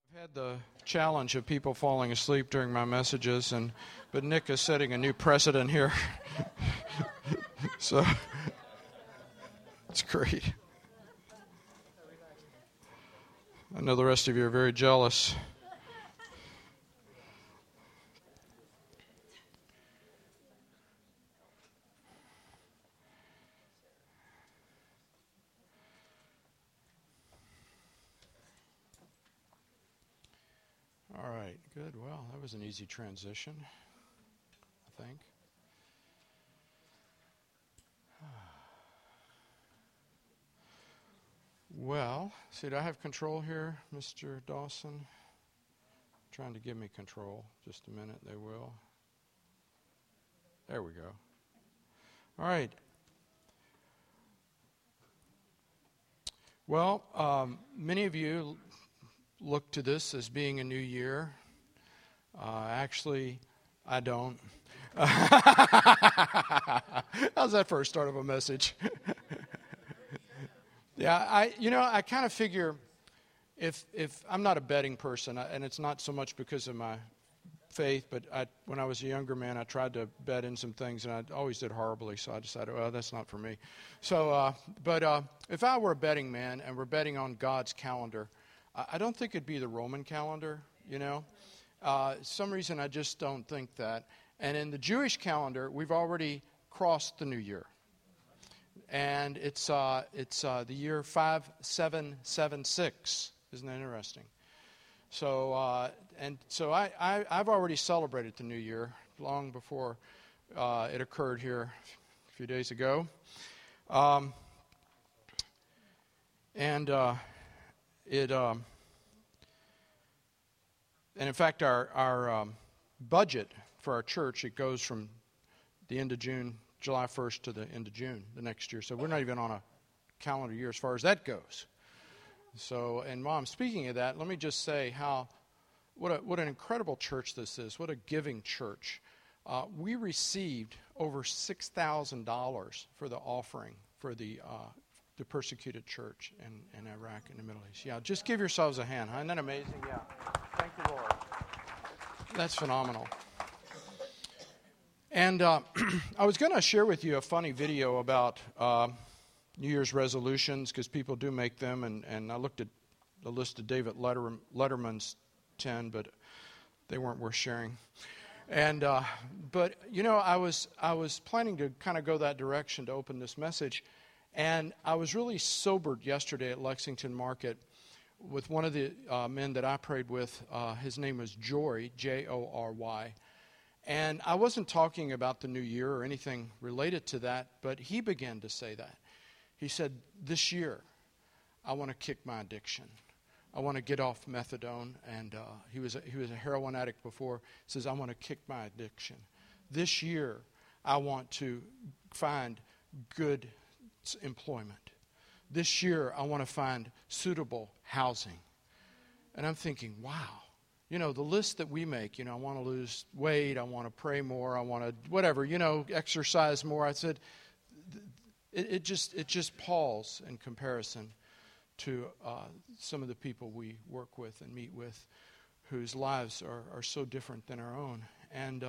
I've had the challenge of people falling asleep during my messages, but Nick is setting a new precedent here. So it's great. I know the rest of you are very jealous. All right, good. Well, that was an easy transition, I think. Well, see, do I have control here, Mr. Dawson? Trying to give me control. Just a minute, they will. There we go. All right. Well, many of you look to this as being a new year. Actually, I don't. How's that for a start of a message? Yeah, I kind of figure if I'm not a betting person, and it's not so much because of my faith, but when I was a younger man, I tried to bet in some things, and I always did horribly, so I decided, well, that's not for me. So, but if I were a betting man and we're betting on God's calendar, I don't think it'd be the Roman calendar, some reason I just don't think that. And in the Jewish calendar, we've already crossed the new year. And it's the year 5776. Isn't that interesting? So I've already celebrated the new year long before it occurred here a few days ago. And in fact, our budget for our church, it goes from the end of June, July 1st to the end of June the next year. So we're not even on a calendar year as far as that goes. So, and Mom, speaking of that, let me just say what an incredible church this is. What a giving church. We received over $6,000 for the offering for the persecuted church in Iraq and the Middle East. Yeah, just give yourselves a hand. Isn't that amazing? Yeah. Thank you, Lord. That's phenomenal. And I was going to share with you a funny video about New Year's resolutions, because people do make them, and I looked at the list of David Letterman's 10, but they weren't worth sharing. And but I was planning to kind of go that direction to open this message, and I was really sobered yesterday at Lexington Market with one of the men that I prayed with. His name was Jory, Jory. And I wasn't talking about the new year or anything related to that, but he began to say that. He said, this year, I want to kick my addiction. I want to get off methadone. And he was a heroin addict before. He says, I want to kick my addiction. This year, I want to find good employment. This year, I want to find suitable housing. And I'm thinking, wow. The list that we make, I want to lose weight, I want to pray more, I want to whatever, exercise more. I said, it just palls in comparison to some of the people we work with and meet with whose lives are so different than our own. And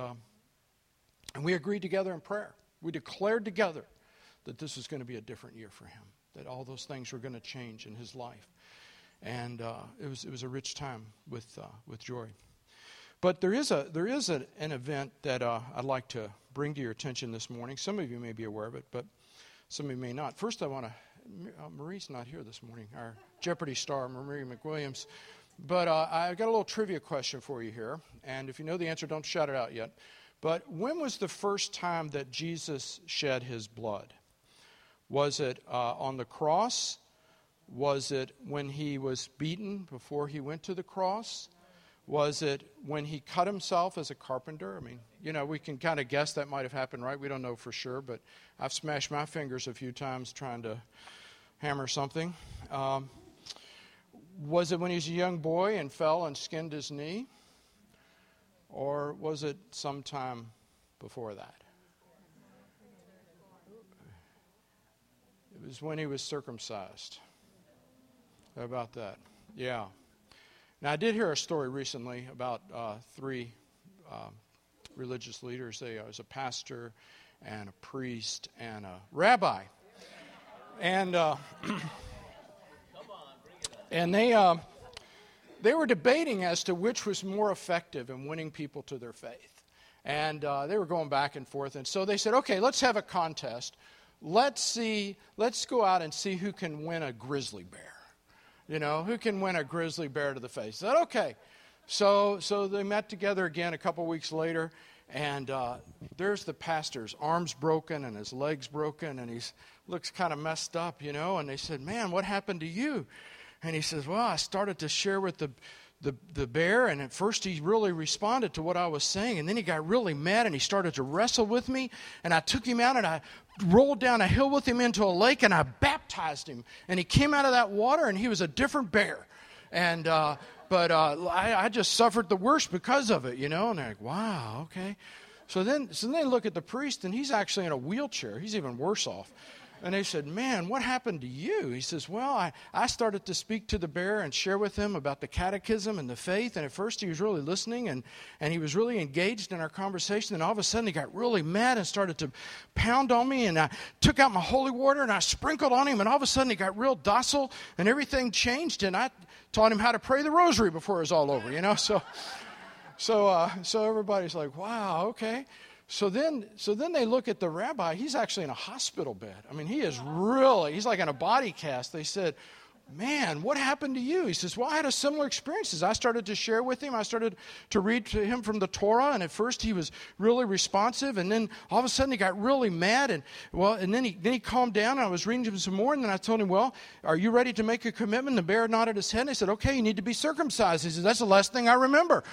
we agreed together in prayer. We declared together that this was going to be a different year for him, that all those things were going to change in his life. And it was a rich time with Jory. But there is an event that I'd like to bring to your attention this morning. Some of you may be aware of it, but some of you may not. First, I want to. Marie's not here this morning. Our Jeopardy star, Marie McWilliams. But I've got a little trivia question for you here, and if you know the answer, don't shout it out yet. But when was the first time that Jesus shed his blood? Was it on the cross? Was it when he was beaten before he went to the cross? Was it when he cut himself as a carpenter? I mean, we can kind of guess that might have happened, right? We don't know for sure, but I've smashed my fingers a few times trying to hammer something. Was it when he was a young boy and fell and skinned his knee? Or was it sometime before that? It was when he was circumcised. How about that? Yeah. Now, I did hear a story recently about three religious leaders. There was a pastor and a priest and a rabbi. And and they were debating as to which was more effective in winning people to their faith. And they were going back and forth. And so they said, okay, let's have a contest. Let's go out and see who can win a grizzly bear. You know, who can win a grizzly bear to the face? I said, okay. So they met together again a couple weeks later. And there's the pastor's arms broken and his legs broken. And he looks kind of messed up, you know. And they said, man, what happened to you? And he says, well, I started to share with the bear, and at first he really responded to what I was saying, and then he got really mad, and he started to wrestle with me, and I took him out, and I rolled down a hill with him into a lake, and I baptized him, and he came out of that water, and he was a different bear. And but I just suffered the worst because of it, you know. And they're like, wow, okay. So then they look at the priest, and he's actually in a wheelchair. He's even worse off. And they said, man, what happened to you? He says, well, I started to speak to the bear and share with him about the catechism and the faith. And at first he was really listening and he was really engaged in our conversation. And all of a sudden he got really mad and started to pound on me. And I took out my holy water and I sprinkled on him. And all of a sudden he got real docile and everything changed. And I taught him how to pray the rosary before it was all over, you know. So everybody's like, wow, okay. So then they look at the rabbi. He's actually in a hospital bed. I mean, he's like in a body cast. They said, man, what happened to you? He says, well, I had a similar experiences. I started to share with him. I started to read to him from the Torah, and at first he was really responsive, and then all of a sudden he got really mad, and then he calmed down, and I was reading to him some more, and then I told him, well, are you ready to make a commitment? The bear nodded his head, and I said, okay, you need to be circumcised. He said, that's the last thing I remember.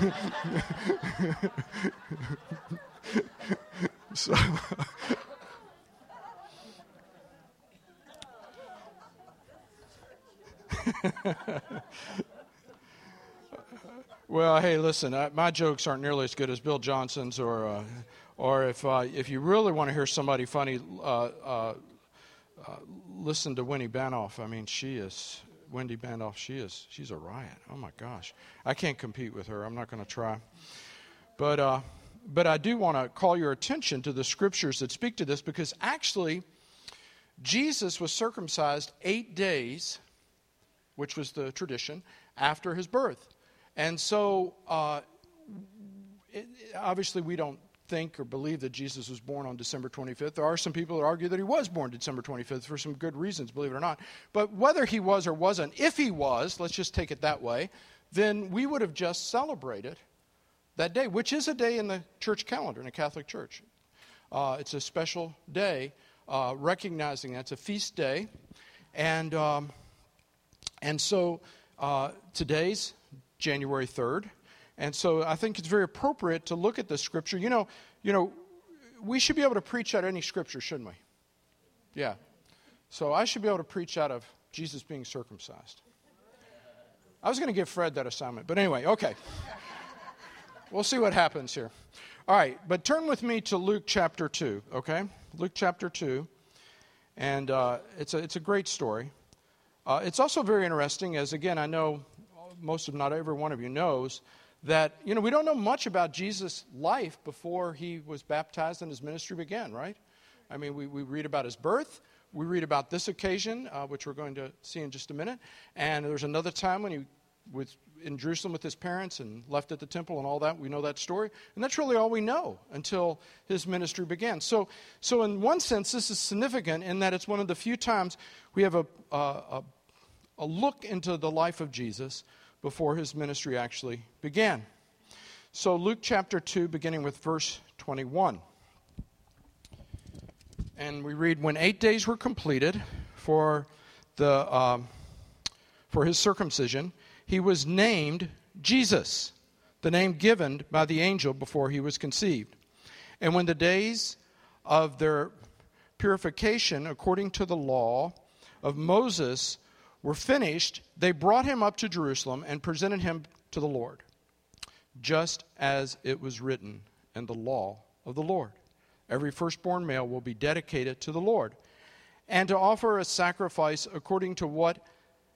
So, well, hey, listen, my jokes aren't nearly as good as Bill Johnson's, or if you really want to hear somebody funny, listen to Wendy Banoff. I mean, Wendy Banoff, she's a riot. Oh my gosh, I can't compete with her. I'm not going to try, But I do want to call your attention to the scriptures that speak to this, because actually Jesus was circumcised 8 days, which was the tradition, after his birth. And so obviously we don't think or believe that Jesus was born on December 25th. There are some people that argue that he was born December 25th for some good reasons, believe it or not. But whether he was or wasn't, if he was, let's just take it that way, then we would have just celebrated that day, which is a day in the church calendar, in the Catholic Church. It's a special day, recognizing that. It's a feast day. And so today's January 3rd. And so I think it's very appropriate to look at the scripture. You know, we should be able to preach out of any scripture, shouldn't we? Yeah. So I should be able to preach out of Jesus being circumcised. I was going to give Fred that assignment, but anyway, okay. We'll see what happens here. All right, but turn with me to Luke chapter 2, okay? Luke chapter 2, and it's a great story. It's also very interesting, as again, I know most of, not every one of you knows, that, you know, we don't know much about Jesus' life before he was baptized and his ministry began, right? I mean, we read about his birth. We read about this occasion, which we're going to see in just a minute. And there's another time when he was in Jerusalem with his parents and left at the temple and all that. We know that story. And that's really all we know until his ministry began. So in one sense, this is significant in that it's one of the few times we have a look into the life of Jesus before his ministry actually began. So Luke chapter 2, beginning with verse 21. And we read, when 8 days were completed for his circumcision, he was named Jesus, the name given by the angel before he was conceived. And when the days of their purification according to the law of Moses were finished, they brought him up to Jerusalem and presented him to the Lord, just as it was written in the law of the Lord. Every firstborn male will be dedicated to the Lord, and to offer a sacrifice according to what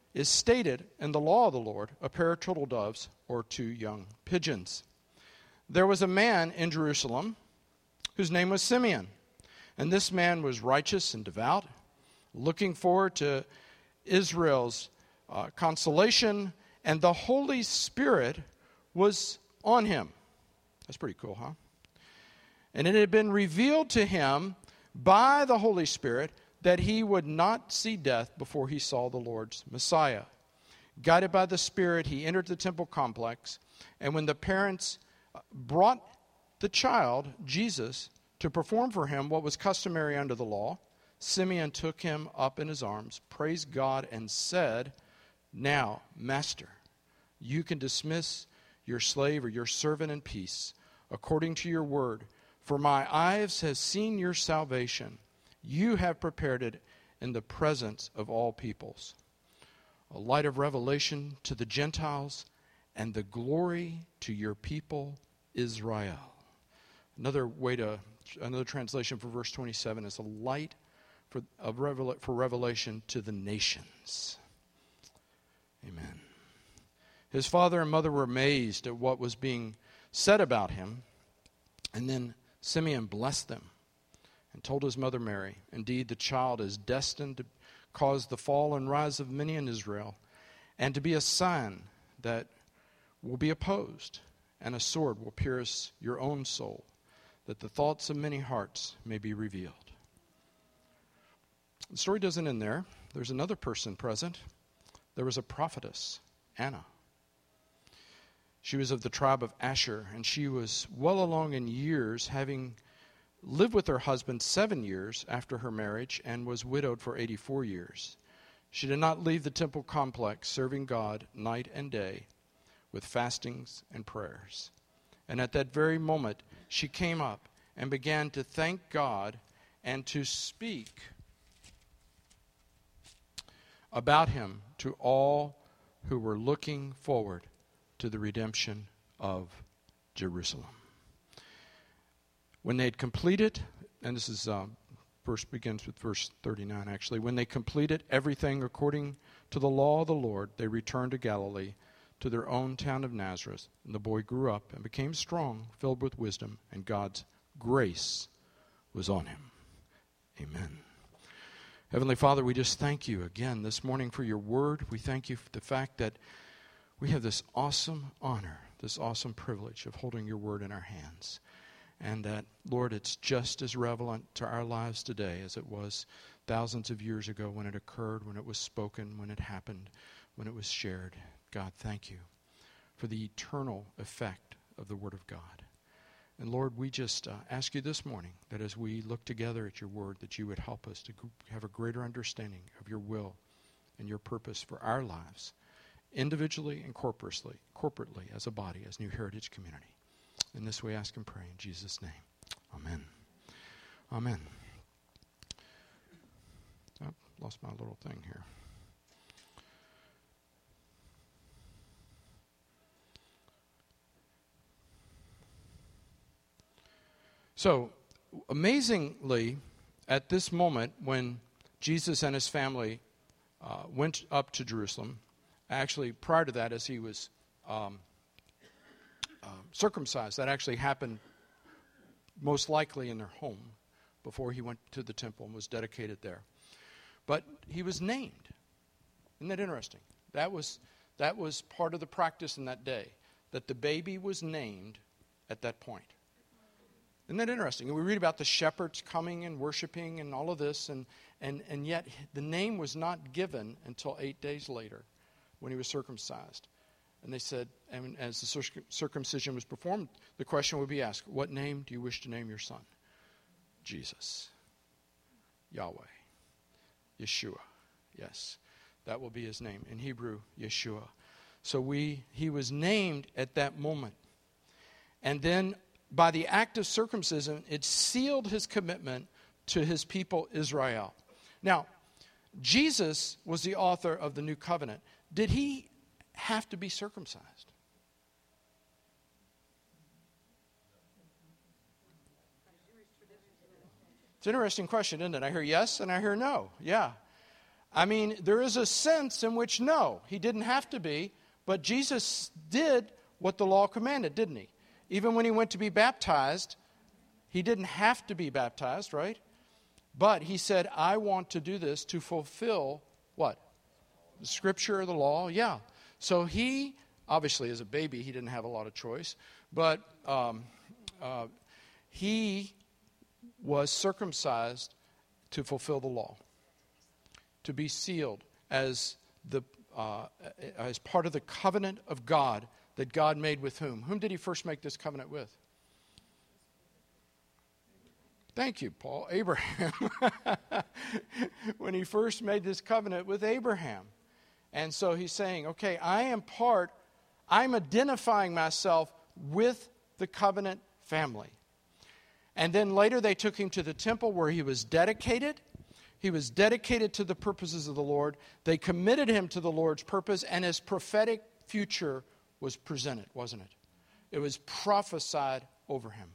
is stated in the law of the Lord, a pair of turtle doves or 2 young pigeons. There was a man in Jerusalem whose name was Simeon. And this man was righteous and devout, looking forward to Israel's consolation, and the Holy Spirit was on him. That's pretty cool, huh? And it had been revealed to him by the Holy Spirit that he would not see death before he saw the Lord's Messiah. Guided by the Spirit, he entered the temple complex, and when the parents brought the child, Jesus, to perform for him what was customary under the law, Simeon took him up in his arms, praised God, and said, "Now, Master, you can dismiss your slave or your servant in peace, according to your word. For my eyes have seen your salvation. You have prepared it in the presence of all peoples, a light of revelation to the Gentiles and the glory to your people Israel." Another translation for verse 27 is a light for revelation to the nations. Amen. His father and mother were amazed at what was being said about him, and then Simeon blessed them and told his mother Mary, "Indeed, the child is destined to cause the fall and rise of many in Israel, and to be a sign that will be opposed, and a sword will pierce your own soul, that the thoughts of many hearts may be revealed." The story doesn't end there. There's another person present. There was a prophetess, Anna. She was of the tribe of Asher, and she was well along in years, having lived with her husband 7 years after her marriage, and was widowed for 84 years. She did not leave the temple complex, serving God night and day with fastings and prayers. And at that very moment, she came up and began to thank God and to speak about him to all who were looking forward to the redemption of Jerusalem. When they had completed, and this is begins with verse 39 actually, when they completed everything according to the law of the Lord, they returned to Galilee, to their own town of Nazareth. And the boy grew up and became strong, filled with wisdom, and God's grace was on him. Amen. Heavenly Father, we just thank you again this morning for your word. We thank you for the fact that we have this awesome honor, this awesome privilege of holding your word in our hands. And that, Lord, it's just as relevant to our lives today as it was thousands of years ago when it occurred, when it was spoken, when it happened, when it was shared. God, thank you for the eternal effect of the word of God. And Lord, we just ask you this morning that as we look together at your word, that you would help us to have a greater understanding of your will and your purpose for our lives, individually and corporately as a body, as New Heritage Community. In this we ask and pray in Jesus' name. Amen. Amen. Oh, lost my little thing here. So, amazingly, at this moment when Jesus and his family went up to Jerusalem, actually prior to that, as he was circumcised, that actually happened most likely in their home before he went to the temple and was dedicated there. But he was named. Isn't that interesting? That was part of the practice in that day, that the baby was named at that point. Isn't that interesting? And we read about the shepherds coming and worshiping and all of this, and yet the name was not given until 8 days later when he was circumcised. And they said, and as the circumcision was performed, the question would be asked, what name do you wish to name your son? Jesus. Yahweh. Yeshua. Yes, that will be his name. In Hebrew, Yeshua. So he was named at that moment. And then by the act of circumcision, it sealed his commitment to his people Israel. Now, Jesus was the author of the new covenant. Did he have to be circumcised? It's an interesting question, isn't it? I hear yes and I hear no. Yeah. I mean, there is a sense in which, no, he didn't have to be, but Jesus did what the law commanded, didn't he? Even when he went to be baptized, he didn't have to be baptized, right? But he said, I want to do this to fulfill what? The scripture or the law? Yeah. So he, obviously as a baby, he didn't have a lot of choice, but he was circumcised to fulfill the law, to be sealed as part of the covenant of God that God made with whom? Whom did he first make this covenant with? Thank you, Paul. Abraham. When he first made this covenant with Abraham. And so he's saying, okay, I'm identifying myself with the covenant family. And then later they took him to the temple where he was dedicated. He was dedicated to the purposes of the Lord. They committed him to the Lord's purpose, and his prophetic future was presented, wasn't it? It was prophesied over him.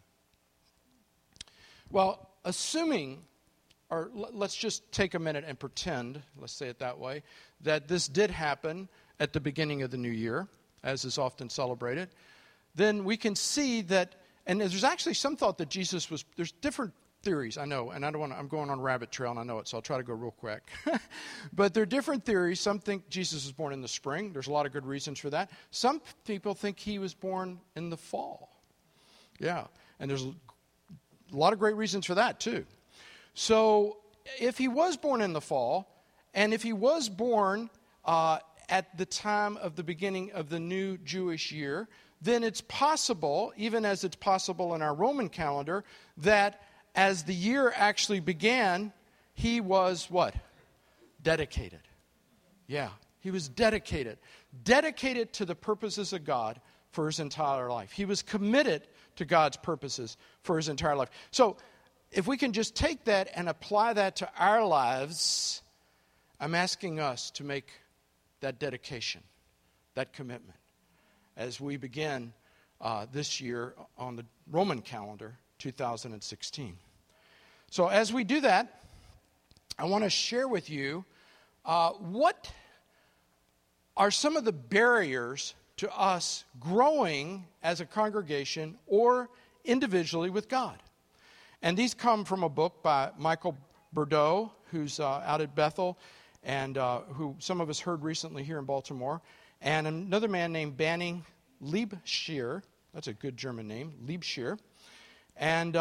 Well, assuming, or let's just take a minute and pretend, let's say it that way, that this did happen at the beginning of the new year, as is often celebrated, then we can see that, and there's actually some thought that Jesus was, there's different theories, I know, and I'm going on a rabbit trail, and I know it, so I'll try to go real quick. But there are different theories. Some think Jesus was born in the spring. There's a lot of good reasons for that. Some people think he was born in the fall. Yeah, and there's a lot of great reasons for that, too. So if he was born in the fall, and if he was born at the time of the beginning of the new Jewish year, then it's possible, even as it's possible in our Roman calendar, that as the year actually began, he was what? Dedicated. Yeah, he was dedicated. Dedicated to the purposes of God for his entire life. He was committed to God's purposes for his entire life. So if we can just take that and apply that to our lives, I'm asking us to make that dedication, that commitment, as we begin this year on the Roman calendar, 2016. So as we do that, I want to share with you what are some of the barriers to us growing as a congregation or individually with God. And these come from a book by Michael Bordeaux, who's out at Bethel, and who some of us heard recently here in Baltimore, and another man named Banning Liebscher. That's a good German name, Liebscher. And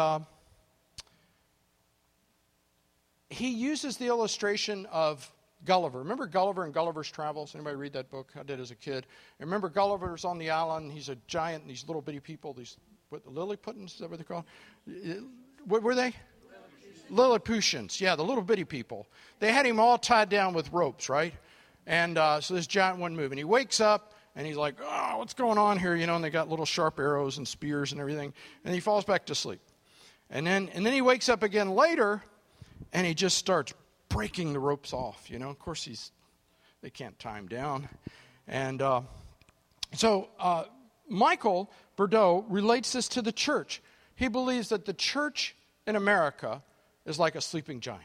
he uses the illustration of Gulliver. Remember Gulliver and Gulliver's Travels? Anybody read that book? I did as a kid. And remember Gulliver's on the island. He's a giant, and these little bitty people, these Lilliputians, is that what they're called? What were they? Lilliputians. Yeah, the little bitty people. They had him all tied down with ropes, right? And so this giant wouldn't move. And he wakes up, and he's like, oh, what's going on here? You know, and they got little sharp arrows and spears and everything. And he falls back to sleep. And then he wakes up again later, and he just starts breaking the ropes off. You know, of course, they can't tie him down. And so Michael Bordeaux relates this to the church. He believes that the church in America is like a sleeping giant.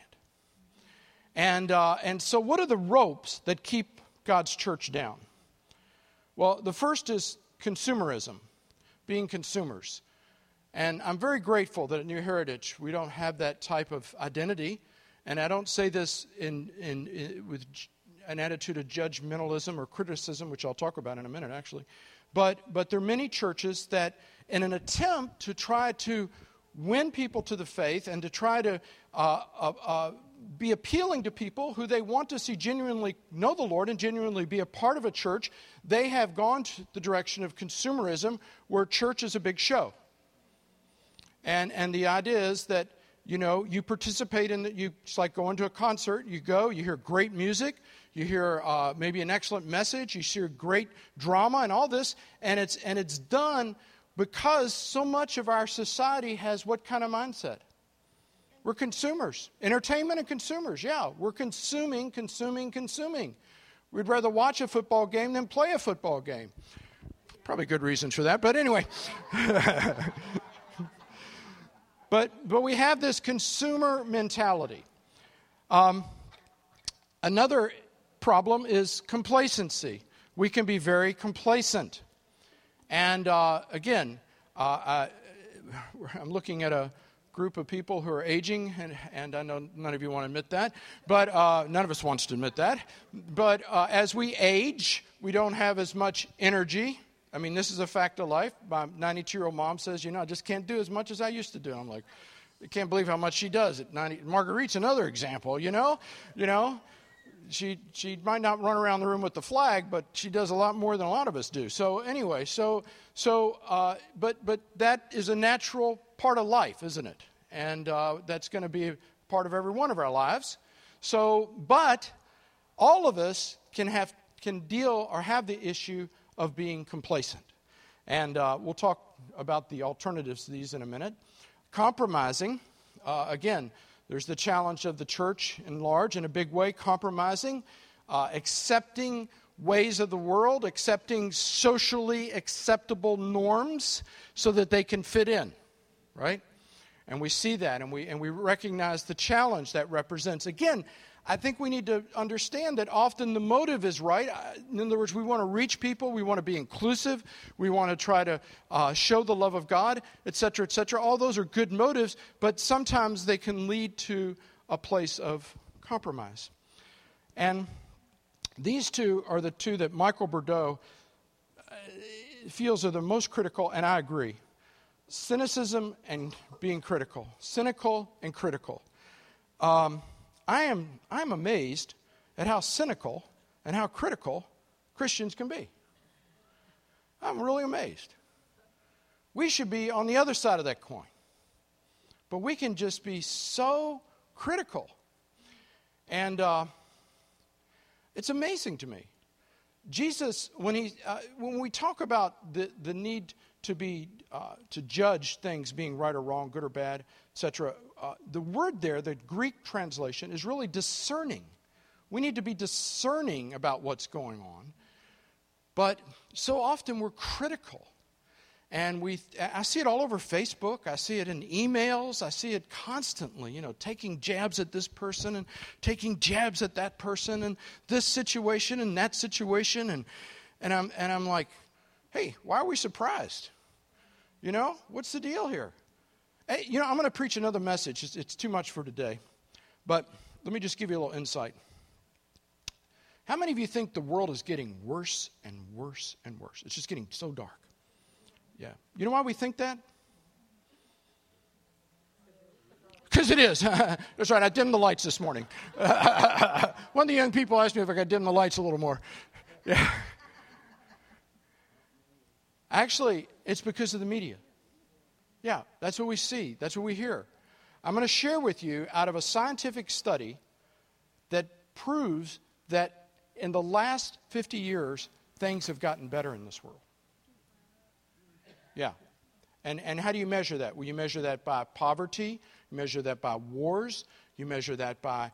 And so what are the ropes that keep God's church down? Well, the first is consumerism, being consumers. And I'm very grateful that at New Heritage we don't have that type of identity. And I don't say this with an attitude of judgmentalism or criticism, which I'll talk about in a minute, actually. But there are many churches that, in an attempt to try to win people to the faith and to try to be appealing to people who they want to see genuinely know the Lord and genuinely be a part of a church, they have gone to the direction of consumerism, where church is a big show. And the idea is that, you know, you participate in it's like going to a concert. You go, you hear great music, you hear maybe an excellent message, you hear great drama and all this, and it's done because so much of our society has what kind of mindset? We're consumers. Entertainment and consumers, yeah. We're consuming. We'd rather watch a football game than play a football game. Probably good reasons for that, but anyway. But we have this consumer mentality. Another problem is complacency. We can be very complacent. And again, I'm looking at a group of people who are aging, and I know none of you want to admit that, but none of us wants to admit that. But as we age, we don't have as much energy. I mean, this is a fact of life. My 92-year-old mom says, I just can't do as much as I used to do. I'm like, I can't believe how much she does at 90. Marguerite's another example, She might not run around the room with the flag, but she does a lot more than a lot of us do. So anyway, but that is a natural part of life, isn't it? And that's going to be a part of every one of our lives. But all of us can deal or have the issue of being complacent. And we'll talk about the alternatives to these in a minute. Compromising, again, there's the challenge of the church in large, in a big way, compromising, accepting ways of the world, accepting socially acceptable norms so that they can fit in, right? And we see that, and we recognize the challenge that represents. Again, I think we need to understand that often the motive is right. In other words, we want to reach people. We want to be inclusive. We want to try to show the love of God, et cetera, et cetera. All those are good motives, but sometimes they can lead to a place of compromise. And these two are the two that Michael Bordeaux feels are the most critical, and I agree. Cynicism and being critical. Cynical and critical. I'm amazed at how cynical and how critical Christians can be. I'm really amazed. We should be on the other side of that coin. But we can just be so critical. And it's amazing to me. Jesus, when we talk about the need to judge things being right or wrong, good or bad, etc., the word there, the Greek translation, is really discerning. We need to be discerning about what's going on. But so often we're critical. And I see it all over Facebook. I see it in emails. I see it constantly, taking jabs at this person and taking jabs at that person and this situation and that situation. And I'm like, hey, why are we surprised? What's the deal here? Hey, I'm going to preach another message. It's too much for today. But let me just give you a little insight. How many of you think the world is getting worse and worse and worse? It's just getting so dark. Yeah. You know why we think that? Because it is. That's right. I dimmed the lights this morning. One of the young people asked me if I could dim the lights a little more. Yeah. Actually, it's because of the media. Yeah, that's what we see. That's what we hear. I'm going to share with you out of a scientific study that proves that in the last 50 years, things have gotten better in this world. Yeah. And how do you measure that? Well, you measure that by poverty. You measure that by wars. You measure that by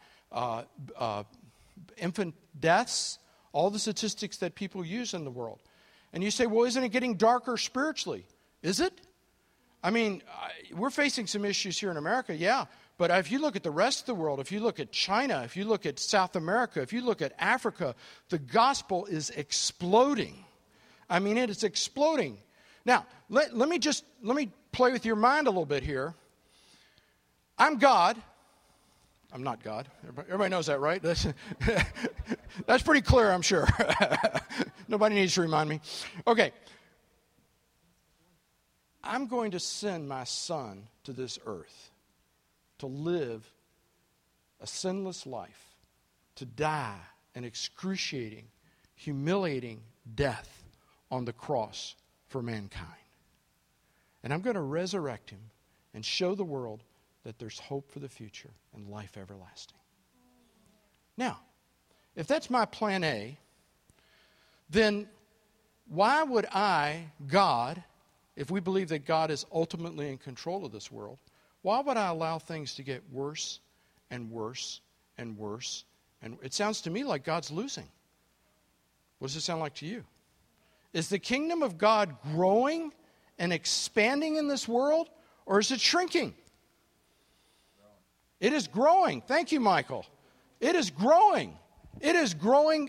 infant deaths. All the statistics that people use in the world. And you say, well, isn't it getting darker spiritually? Is it? I mean, we're facing some issues here in America, yeah. But if you look at the rest of the world, if you look at China, if you look at South America, if you look at Africa, the gospel is exploding. I mean, it is exploding. Now, let me play with your mind a little bit here. I'm God. I'm not God. Everybody knows that, right? That's pretty clear, I'm sure. Nobody needs to remind me. Okay. I'm going to send my son to this earth to live a sinless life, to die an excruciating, humiliating death on the cross for mankind. And I'm going to resurrect him and show the world that there's hope for the future and life everlasting. Now, if that's my plan A, then why would I, God, if we believe that God is ultimately in control of this world, why would I allow things to get worse and worse and worse? And it sounds to me like God's losing. What does it sound like to you? Is the kingdom of God growing and expanding in this world, or is it shrinking? It is growing. Thank you, Michael. It is growing. It is growing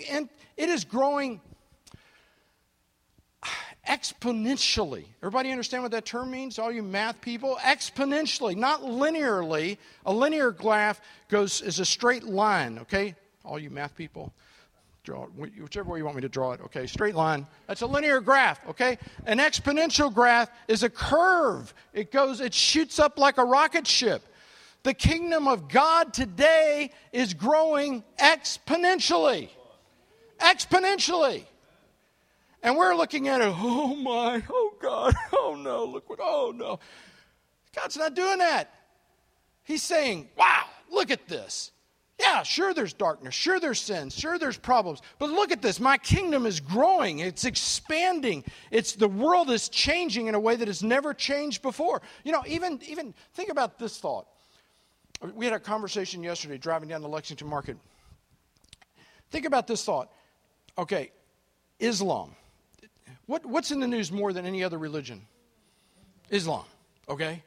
exponentially. Everybody understand what that term means? All you math people? Exponentially, not linearly. A linear graph is a straight line, okay? All you math people, draw it whichever way you want me to draw it, okay? Straight line. That's a linear graph, okay? An exponential graph is a curve. It shoots up like a rocket ship. The kingdom of God today is growing exponentially. Exponentially. And we're looking at it, oh my, oh God, oh no, oh no. God's not doing that. He's saying, wow, look at this. Yeah, sure there's darkness, sure there's sin, sure there's problems. But look at this, my kingdom is growing, it's expanding. The world is changing in a way that has never changed before. You know, even think about this thought. We had a conversation yesterday driving down the Lexington Market. Think about this thought. Okay, Islam. What's in the news more than any other religion? Islam, okay?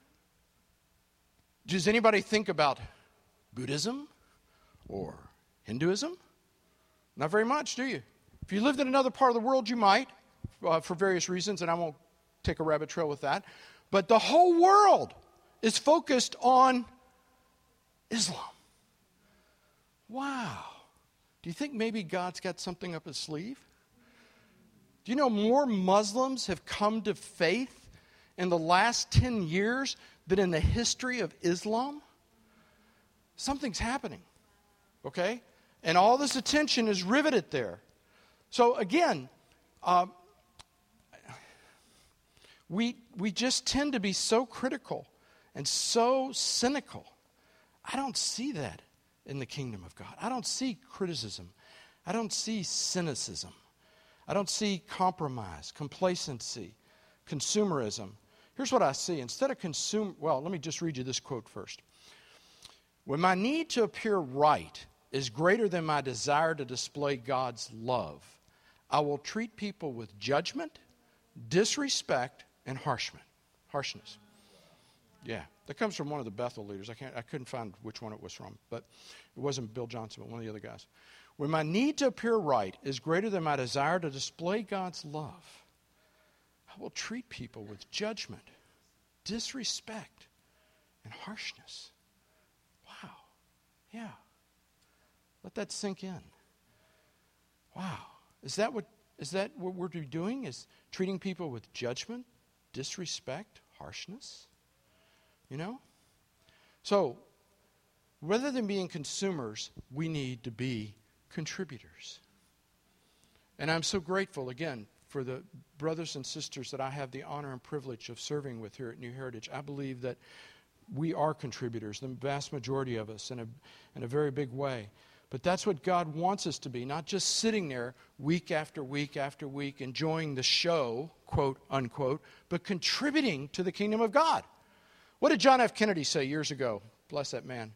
Does anybody think about Buddhism or Hinduism? Not very much, do you? If you lived in another part of the world, you might, for various reasons, and I won't take a rabbit trail with that. But the whole world is focused on Islam. Wow. Do you think maybe God's got something up his sleeve? Do you know more Muslims have come to faith in the last 10 years than in the history of Islam? Something's happening, okay? And all this attention is riveted there. So again, we just tend to be so critical and so cynical. I don't see that in the kingdom of God. I don't see criticism. I don't see cynicism. I don't see compromise, complacency, consumerism. Here's what I see. Instead of let me just read you this quote first. When my need to appear right is greater than my desire to display God's love, I will treat people with judgment, disrespect, and harshness. Yeah, that comes from one of the Bethel leaders. I couldn't find which one it was from, but it wasn't Bill Johnson, but one of the other guys. When my need to appear right is greater than my desire to display God's love, I will treat people with judgment, disrespect, and harshness. Wow. Yeah. Let that sink in. Wow. Is that what we're doing? Is treating people with judgment, disrespect, harshness? You know? So, rather than being consumers, we need to be contributors. And I'm so grateful, again, for the brothers and sisters that I have the honor and privilege of serving with here at New Heritage. I believe that we are contributors, the vast majority of us, in a very big way. But that's what God wants us to be, not just sitting there week after week after week enjoying the show, quote, unquote, but contributing to the kingdom of God. What did John F. Kennedy say years ago? Bless that man.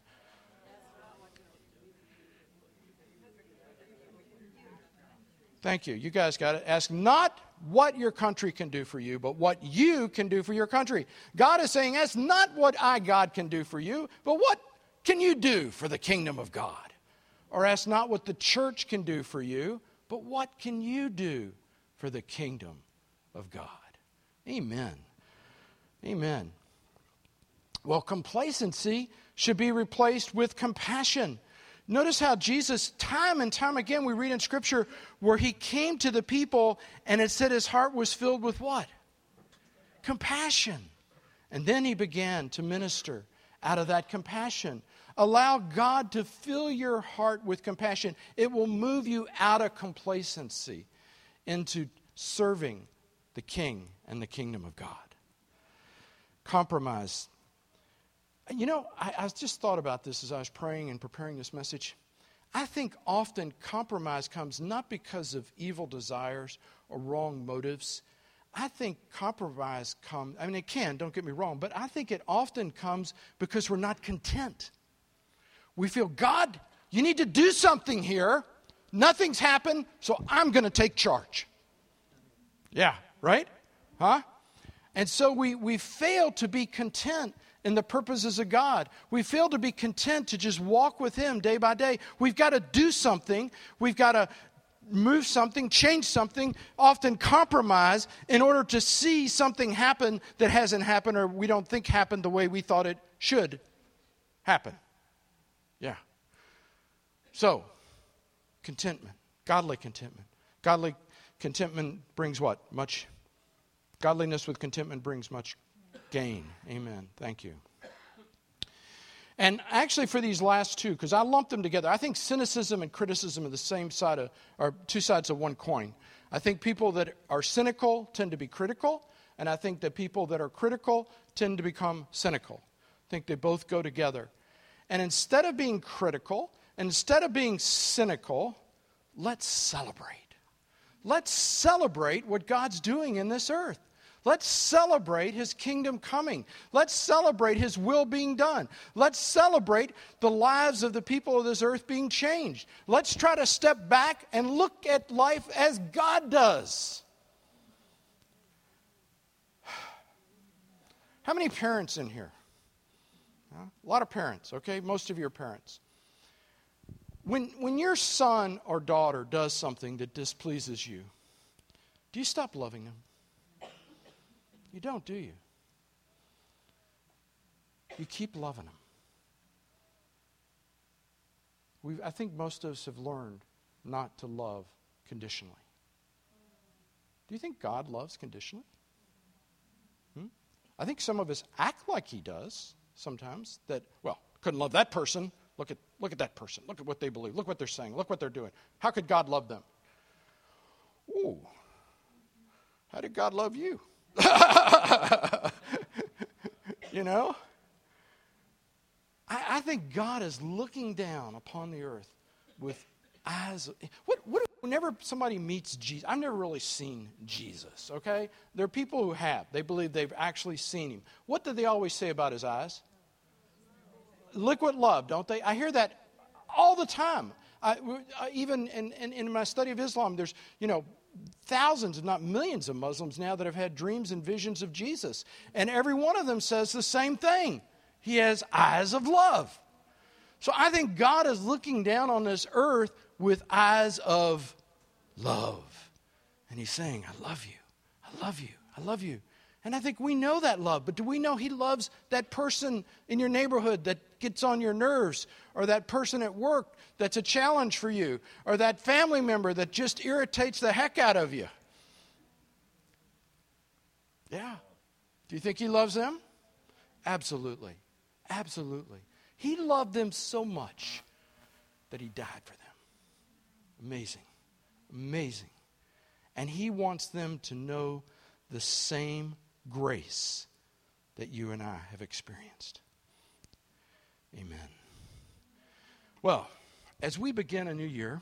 Thank you. You guys got it. Ask not what your country can do for you, but what you can do for your country. God is saying, ask not what God can do for you, but what can you do for the kingdom of God? Or ask not what the church can do for you, but what can you do for the kingdom of God? Amen. Amen. Well, complacency should be replaced with compassion. Notice how Jesus, time and time again, we read in Scripture where he came to the people and it said his heart was filled with what? Compassion. And then he began to minister out of that compassion. Allow God to fill your heart with compassion. It will move you out of complacency into serving the King and the kingdom of God. Compromise. You know, I just thought about this as I was praying and preparing this message. I think often compromise comes not because of evil desires or wrong motives. I think compromise comes, it can, don't get me wrong, but I think it often comes because we're not content. We feel, God, you need to do something here. Nothing's happened, so I'm going to take charge. Yeah, right? Huh? And so we fail to be content in the purposes of God. We fail to be content to just walk with Him day by day. We've got to do something. We've got to move something, change something, often compromise in order to see something happen that hasn't happened or we don't think happened the way we thought it should happen. Yeah. So, contentment, godly contentment. Godly contentment brings what? Much. Godliness with contentment brings much gain. Amen. Thank you. And actually for these last two, because I lumped them together, I think cynicism and criticism are the same side of, are two sides of one coin. I think people that are cynical tend to be critical, and I think that people that are critical tend to become cynical. I think they both go together. And instead of being critical, instead of being cynical, let's celebrate. Let's celebrate what God's doing in this earth. Let's celebrate His kingdom coming. Let's celebrate His will being done. Let's celebrate the lives of the people of this earth being changed. Let's try to step back and look at life as God does. How many parents in here? A lot of parents, okay? Most of you are parents. When your son or daughter does something that displeases you, do you stop loving them? You don't, do you? You keep loving them. I think most of us have learned not to love conditionally. Do you think God loves conditionally? I think some of us act like He does sometimes. That, well, couldn't love that person. Look at that person. Look at what they believe. Look what they're saying. Look what they're doing. How could God love them? Ooh. How did God love you? You know? I think God is looking down upon the earth with eyes. Whenever somebody meets Jesus, I've never really seen Jesus, okay? There are people who have. They believe they've actually seen Him. What do they always say about His eyes? Liquid love, don't they? I hear that all the time. Even in my study of Islam, there's, thousands, if not millions of Muslims now that have had dreams and visions of Jesus. And every one of them says the same thing. He has eyes of love. So I think God is looking down on this earth with eyes of love. And He's saying, I love you. I love you. I love you. And I think we know that love. But do we know He loves that person in your neighborhood that gets on your nerves, or that person at work that's a challenge for you, or that family member that just irritates the heck out of you? Yeah. Do you think He loves them? Absolutely. Absolutely. He loved them so much that He died for them. Amazing. Amazing. And He wants them to know the same grace that you and I have experienced. Amen. Well, as we begin a new year,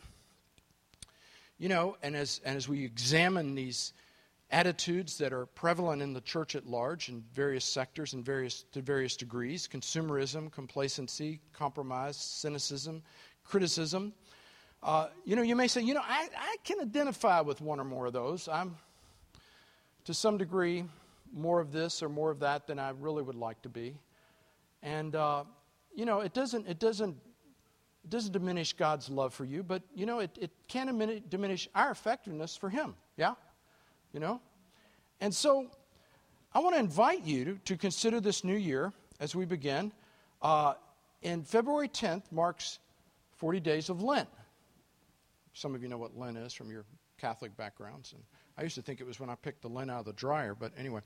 and as we examine these attitudes that are prevalent in the church at large in various sectors and to various degrees, consumerism, complacency, compromise, cynicism, criticism, you may say, I can identify with one or more of those. I'm, to some degree, more of this or more of that than I really would like to be. And, it doesn't diminish God's love for you, but, it can diminish our effectiveness for Him. Yeah? And so I want to invite you to consider this new year as we begin. And February 10th marks 40 days of Lent. Some of you know what Lent is from your Catholic backgrounds. And I used to think it was when I picked the lint out of the dryer, but anyway.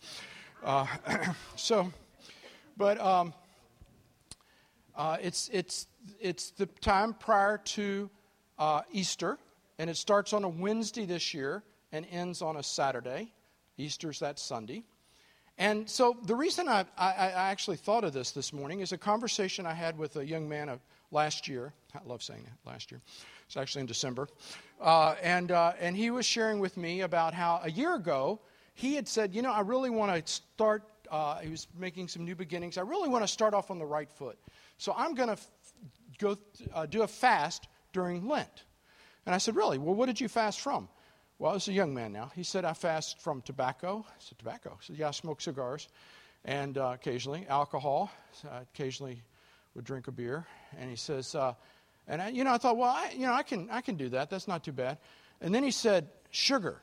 It's the time prior to Easter, and it starts on a Wednesday this year and ends on a Saturday. Easter's that Sunday. And so the reason I actually thought of this morning is a conversation I had with a young man last year. I love saying that, last year. It's actually in December. And he was sharing with me about how a year ago he had said, I really want to start, he was making some new beginnings. I really want to start off on the right foot. So I'm going to go do a fast during Lent. And I said, really? Well, what did you fast from? Well, this is a young man now. He said, I fast from tobacco. I said, tobacco? He said, yeah, I smoke cigars. and occasionally alcohol. So I occasionally would drink a beer. And he says, and I thought, well, I can do that. That's not too bad. And then he said, sugar.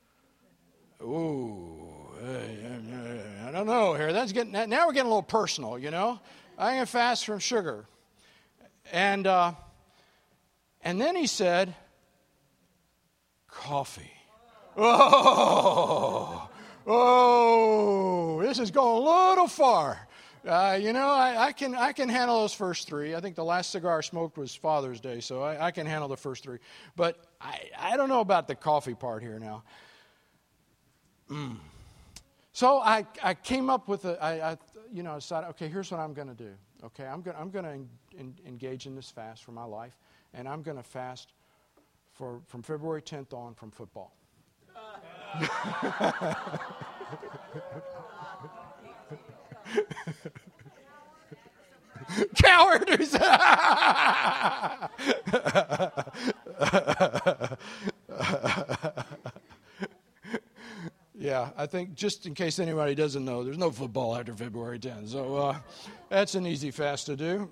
Ooh, I don't know here. Now we're getting a little personal, I'm going to fast from sugar. And then he said, coffee. Oh, this is going a little far. I can handle those first three. I think the last cigar I smoked was Father's Day, so I can handle the first three. But I don't know about the coffee part here now. So I came up with I decided, okay, here's what I'm going to do. Okay, I'm going to engage in this fast for my life, and I'm going to fast from February 10th on from football. Coward! Yeah, I think just in case anybody doesn't know, there's no football after February 10th. So that's an easy fast to do.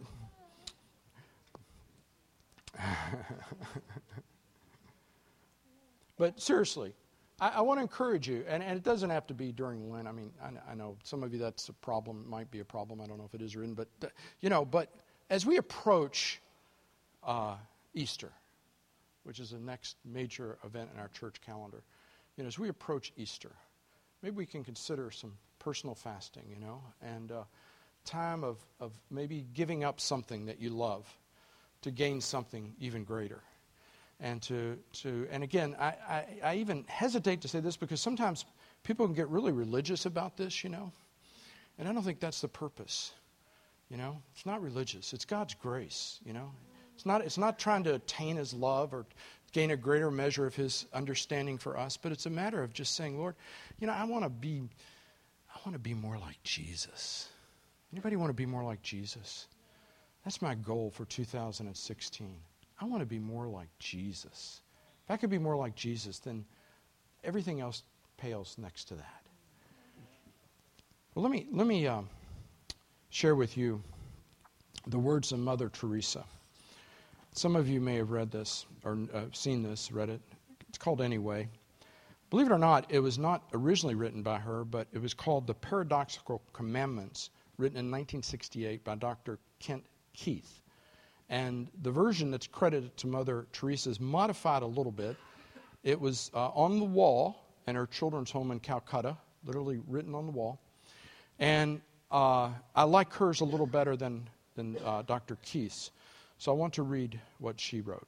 But seriously, I want to encourage you, and it doesn't have to be during Lent. I mean, I know some of you that's a problem, might be a problem. I don't know if it is or isn't, but, but as we approach Easter, which is the next major event in our church calendar, as we approach Easter, maybe we can consider some personal fasting, and time of maybe giving up something that you love to gain something even greater. And and again, I even hesitate to say this because sometimes people can get really religious about this, and I don't think that's the purpose. It's not religious. It's God's grace. It's not trying to attain His love or gain a greater measure of His understanding for us, but it's a matter of just saying, Lord, I want to be more like Jesus. Anybody want to be more like Jesus? That's my goal for 2016. I want to be more like Jesus. If I could be more like Jesus, then everything else pales next to that. Well, let me share with you the words of Mother Teresa. Some of you may have read this or seen this, read it. It's called Anyway. Believe it or not, it was not originally written by her, but it was called The Paradoxical Commandments, written in 1968 by Dr. Kent Keith. And the version that's credited to Mother Teresa is modified a little bit. It was on the wall in her children's home in Calcutta, literally written on the wall. And I like hers a little better than Dr. Keith's. So I want to read what she wrote.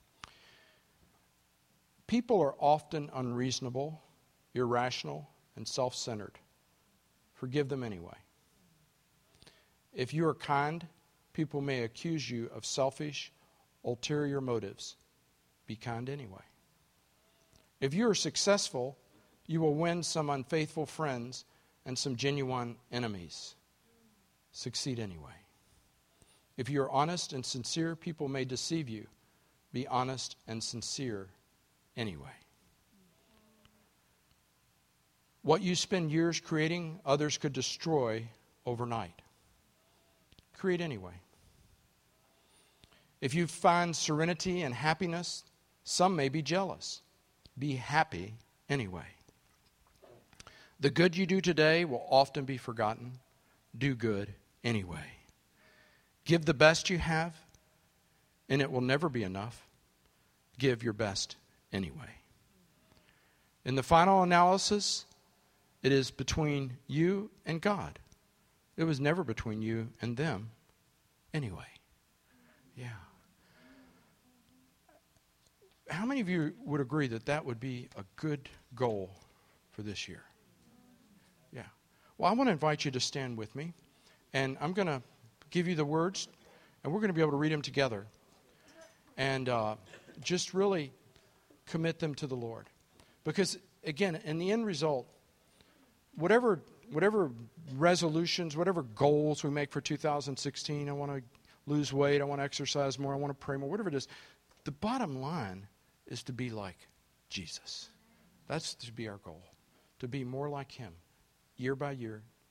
People are often unreasonable, irrational, and self-centered. Forgive them anyway. If you are kind, people may accuse you of selfish, ulterior motives. Be kind anyway. If you are successful, you will win some unfaithful friends and some genuine enemies. Succeed anyway. If you are honest and sincere, people may deceive you. Be honest and sincere anyway. What you spend years creating, others could destroy overnight. Create anyway. If you find serenity and happiness, some may be jealous. Be happy anyway. The good you do today will often be forgotten. Do good anyway. Give the best you have, and it will never be enough. Give your best anyway. In the final analysis, it is between you and God. It was never between you and them anyway. Yeah. How many of you would agree that that would be a good goal for this year? Yeah. Well, I want to invite you to stand with me, and I'm going to give you the words, and we're going to be able to read them together, and just really commit them to the Lord. Because, again, in the end result, whatever resolutions, whatever goals we make for 2016, I want to lose weight, I want to exercise more, I want to pray more, whatever it is, the bottom line is to be like Jesus. That's to be our goal, to be more like Him, year by year,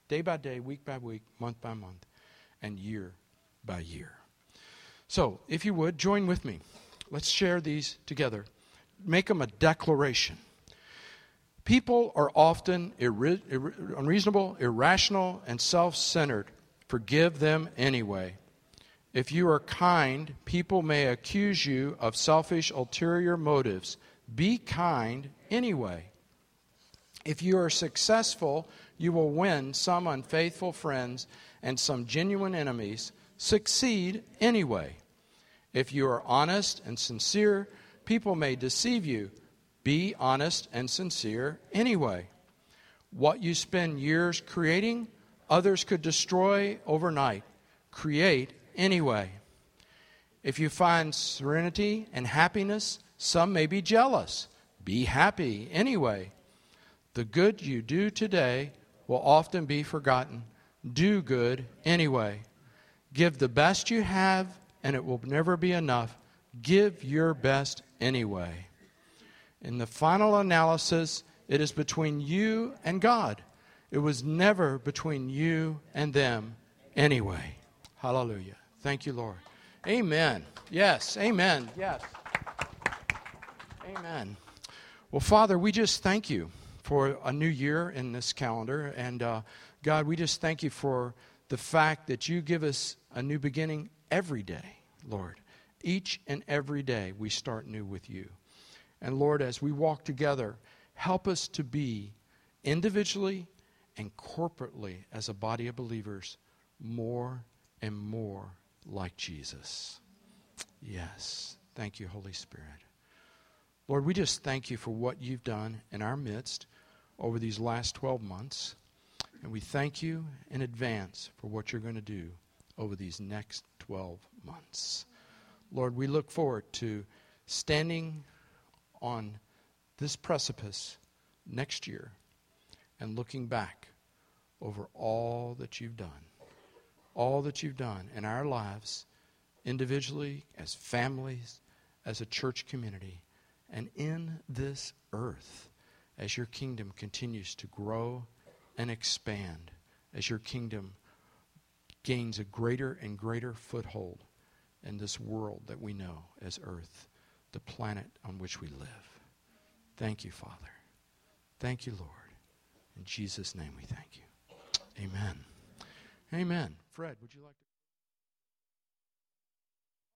day by day, week by week, month by month, and year by year. So, if you would, join with me. Let's share these together. Make them a declaration. People are often unreasonable, irrational, and self-centered. Forgive them anyway. If you are kind, people may accuse you of selfish, ulterior motives. Be kind anyway. If you are successful, you will win some unfaithful friends and some genuine enemies. Succeed anyway. If you are honest and sincere, people may deceive you. Be honest and sincere anyway. What you spend years creating, others could destroy overnight. Create anyway. If you find serenity and happiness, some may be jealous. Be happy anyway. The good you do today will often be forgotten. Do good anyway. Give the best you have, and it will never be enough. Give your best anyway. In the final analysis, it is between you and God. It was never between you and them anyway. Hallelujah. Thank you, Lord. Amen. Yes. Amen. Yes. Amen. Well, Father, we just thank you for a new year in this calendar. And God, we just thank you for the fact that you give us a new beginning every day, Lord. Each and every day we start new with you. And Lord, as we walk together, help us to be individually and corporately as a body of believers more and more like Jesus. Yes. Thank you, Holy Spirit. Lord, we just thank you for what you've done in our midst over these last 12 months. And we thank you in advance for what you're going to do over these next 12 months. Lord, we look forward to standing on this precipice next year and looking back over all that you've done in our lives, individually, as families, as a church community, and in this earth, as your kingdom continues to grow and expand, as your kingdom gains a greater and greater foothold in this world that we know as earth, the planet on which we live. Thank you, Father. Thank you, Lord. In Jesus' name we thank you. Amen. Amen. Fred, would you like to...